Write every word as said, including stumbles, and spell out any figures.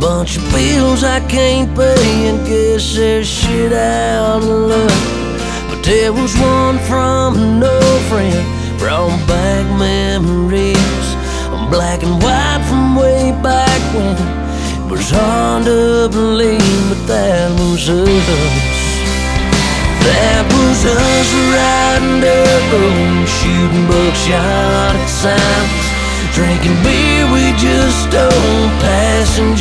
Bunch of bills I can't pay, and guess there's shit out of luck. But there was one from an old friend, brought back memories, black and white from way back when. It was hard to believe, but that was us. That was us riding dirt roads, shooting buckshot at signs, drinking beer we just stole, passing